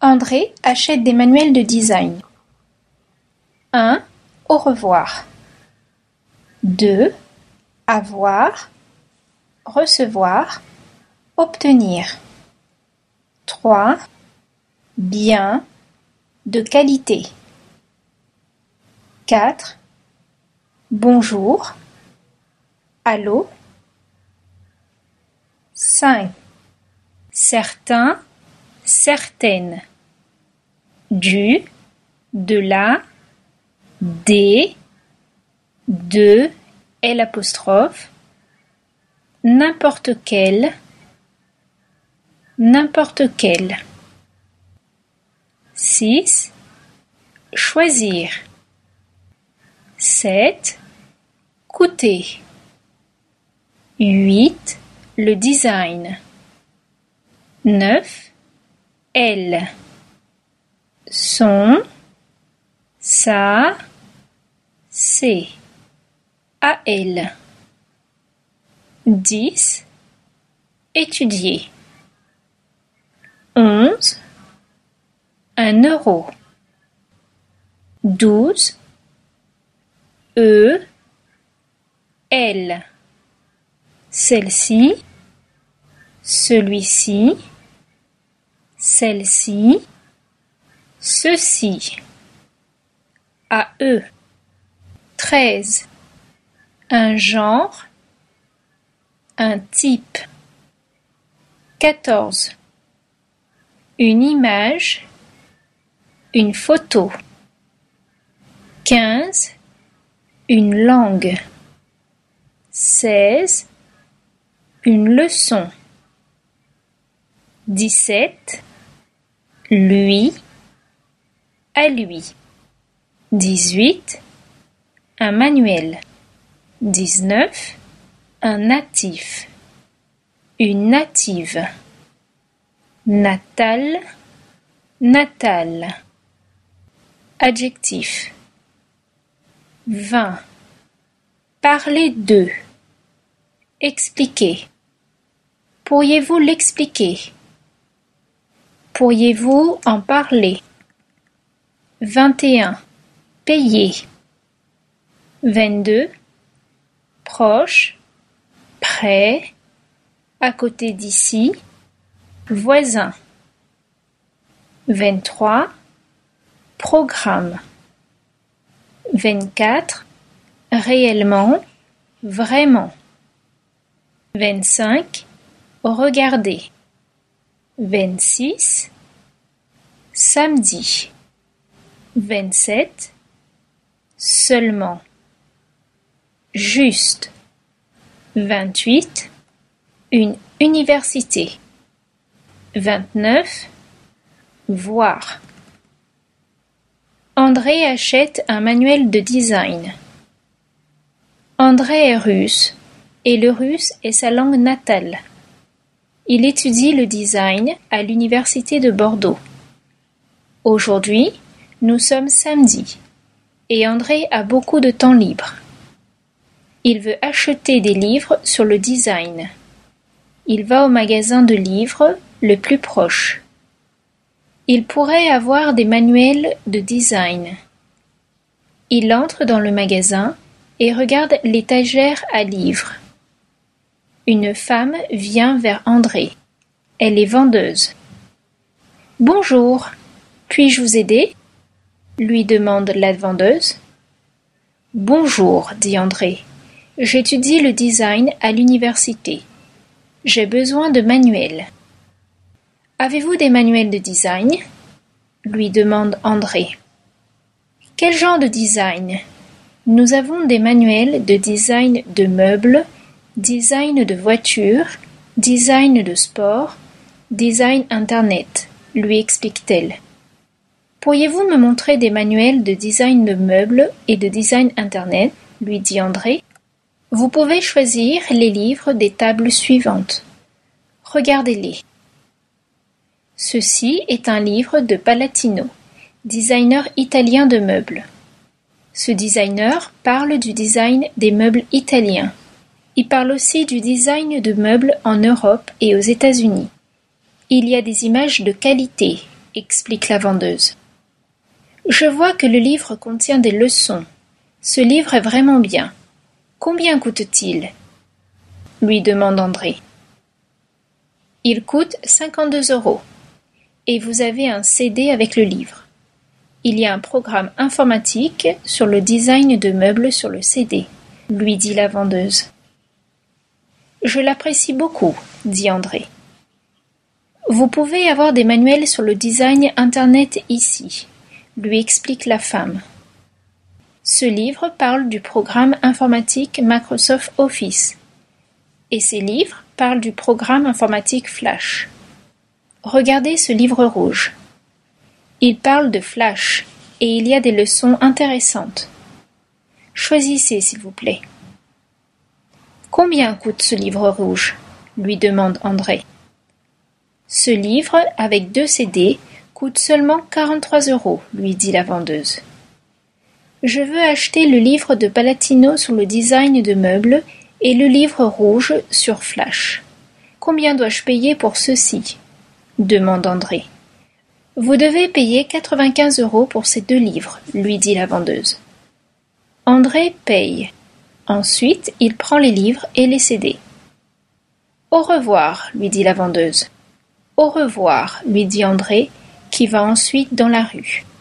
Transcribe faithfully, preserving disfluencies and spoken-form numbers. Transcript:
André achète des manuels de design. un. Au revoir. deux. Avoir. Recevoir. Obtenir. trois. Bien. De qualité. quatre. Bonjour. Allô. cinq. Certain, certaine. Du, de la, des, de, L apostrophe, n'importe quel, n'importe quel. six. Choisir. sept. Coûter. huit. Le design. neuf. Elle. Son. Sa. C'est. À elle. dix. Étudier. onze. Un euro. douze. Eux. Elle. Celle-ci. Celui-ci. Celle-ci. Ceci. À eux. treize. Un genre. Un type. quatorze. Une image. Une photo. quinze. Une langue. seize. Une leçon. dix-sept. Lui. À lui. dix-huit. Un manuel. dix-neuf. Un natif. Une native. Natal. Natal. Adjectif. vingt. Parler de. Expliquer. Pourriez-vous l'expliquer? Pourriez-vous en parler? vingt et un. Payer. vingt-deux. Proche. Près. À côté d'ici. Voisin. vingt-trois. Programme. vingt-quatre. Réellement. Vraiment. vingt-cinq. Regarder. vingt-six. Samedi. vingt-sept. Seulement. Juste. vingt-huit. Une université. vingt-neuf. Voir. André achète un manuel de design. André est russe, et le russe est sa langue natale. Il étudie le design à l'université de Bordeaux. Aujourd'hui, nous sommes samedi, et André a beaucoup de temps libre. Il veut acheter des livres sur le design. Il va au magasin de livres le plus proche. Il pourrait avoir des manuels de design. Il entre dans le magasin et regarde l'étagère à livres. Une femme vient vers André. Elle est vendeuse. « Bonjour, puis-je vous aider ?» lui demande la vendeuse. « Bonjour, dit André. J'étudie le design à l'université. J'ai besoin de manuels. »« Avez-vous des manuels de design ?» lui demande André. « Quel genre de design ? Nous avons des manuels de design de meubles, design de voitures, design de sport, design internet, lui explique-t-elle. Pourriez-vous me montrer des manuels de design de meubles et de design internet, lui dit André. Vous pouvez choisir les livres des tables suivantes. Regardez-les. Ceci est un livre de Palatino, designer italien de meubles. Ce designer parle du design des meubles italiens. Il parle aussi du design de meubles en Europe et aux États-Unis. Il y a des images de qualité, explique la vendeuse. Je vois que le livre contient des leçons. Ce livre est vraiment bien. Combien coûte-t-il? Lui demande André. Il coûte cinquante-deux euros. Et vous avez un C D avec le livre. Il y a un programme informatique sur le design de meubles sur le C D, lui dit la vendeuse. Je l'apprécie beaucoup, dit André. Vous pouvez avoir des manuels sur le design Internet ici, lui explique la femme. Ce livre parle du programme informatique Microsoft Office. Et ces livres parlent du programme informatique Flash. Regardez ce livre rouge. Il parle de Flash et il y a des leçons intéressantes. Choisissez, s'il vous plaît. Combien coûte ce livre rouge? Lui demande André. Ce livre, avec deux C D, coûte seulement quarante-trois euros, lui dit la vendeuse. Je veux acheter le livre de Palatino sur le design de meubles et le livre rouge sur Flash. Combien dois-je payer pour ceux-ci? Demande André. Vous devez payer quatre-vingt-quinze euros pour ces deux livres, lui dit la vendeuse. André paye. Ensuite, il prend les livres et les C D. Au revoir, lui dit la vendeuse. Au revoir, lui dit André, qui va ensuite dans la rue.